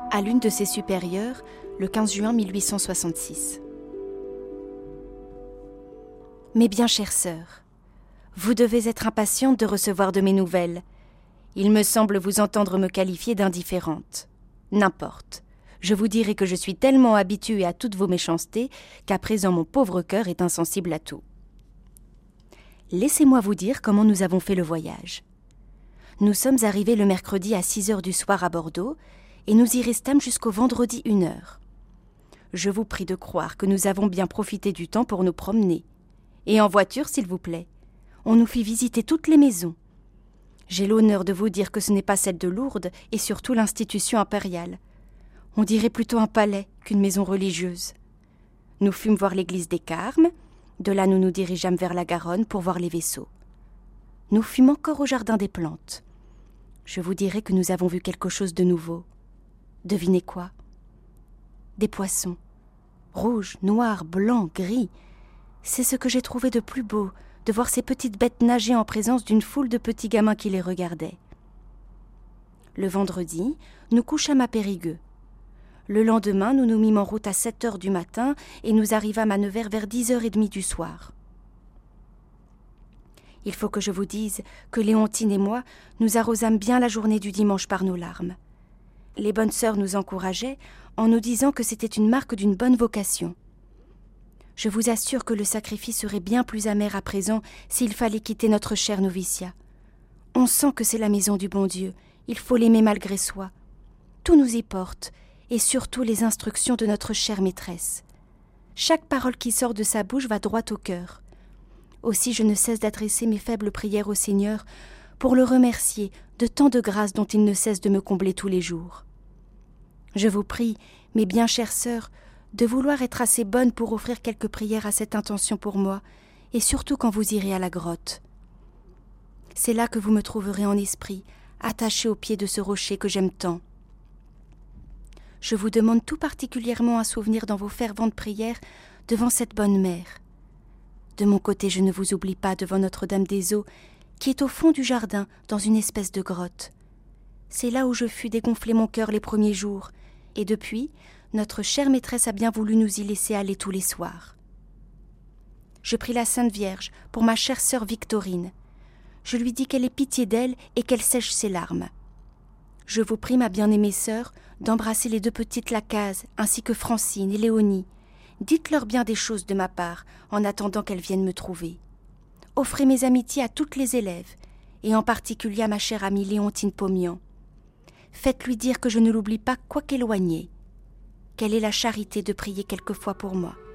à l'une de ses supérieures, le 15 juin 1866. Mes bien chères sœurs, vous devez être impatientes de recevoir de mes nouvelles. Il me semble vous entendre me qualifier d'indifférente. N'importe. Je vous dirai que je suis tellement habituée à toutes vos méchancetés qu'à présent mon pauvre cœur est insensible à tout. Laissez-moi vous dire comment nous avons fait le voyage. Nous sommes arrivés le mercredi à 6h du soir à Bordeaux et nous y restâmes jusqu'au vendredi 1h. Je vous prie de croire que nous avons bien profité du temps pour nous promener. Et en voiture, s'il vous plaît. On nous fit visiter toutes les maisons. J'ai l'honneur de vous dire que ce n'est pas celle de Lourdes et surtout l'institution impériale. On dirait plutôt un palais qu'une maison religieuse. Nous fûmes voir l'église des Carmes. De là, nous nous dirigeâmes vers la Garonne pour voir les vaisseaux. Nous fûmes encore au jardin des plantes. Je vous dirai que nous avons vu quelque chose de nouveau. Devinez quoi? Des poissons. Rouges, noirs, blancs, gris. C'est ce que j'ai trouvé de plus beau, de voir ces petites bêtes nager en présence d'une foule de petits gamins qui les regardaient. Le vendredi, nous couchâmes à Périgueux. Le lendemain, nous nous mîmes en route à 7h du matin et nous arrivâmes à Nevers vers 10h30 du soir. Il faut que je vous dise que Léontine et moi, nous arrosâmes bien la journée du dimanche par nos larmes. Les bonnes sœurs nous encourageaient en nous disant que c'était une marque d'une bonne vocation. Je vous assure que le sacrifice serait bien plus amer à présent s'il fallait quitter notre cher noviciat. On sent que c'est la maison du bon Dieu, il faut l'aimer malgré soi. Tout nous y porte, et surtout les instructions de notre chère maîtresse. Chaque parole qui sort de sa bouche va droit au cœur. Aussi je ne cesse d'adresser mes faibles prières au Seigneur pour le remercier de tant de grâces dont il ne cesse de me combler tous les jours. Je vous prie, mes bien chères sœurs, de vouloir être assez bonnes pour offrir quelques prières à cette intention pour moi, et surtout quand vous irez à la grotte. C'est là que vous me trouverez en esprit, attachée au pied de ce rocher que j'aime tant. Je vous demande tout particulièrement un souvenir dans vos ferventes prières devant cette bonne mère. De mon côté, je ne vous oublie pas devant Notre-Dame des Eaux, qui est au fond du jardin, dans une espèce de grotte. C'est là où je fus dégonfler mon cœur les premiers jours, et depuis, notre chère maîtresse a bien voulu nous y laisser aller tous les soirs. Je prie la Sainte Vierge pour ma chère sœur Victorine. Je lui dis qu'elle ait pitié d'elle et qu'elle sèche ses larmes. Je vous prie, ma bien-aimée sœur, d'embrasser les deux petites Lacaze, ainsi que Francine et Léonie. Dites-leur bien des choses de ma part, en attendant qu'elles viennent me trouver. Offrez mes amitiés à toutes les élèves, et en particulier à ma chère amie Léontine Pomian. Faites-lui dire que je ne l'oublie pas, quoiqu'éloignée, qu'elle ait la charité de prier quelquefois pour moi.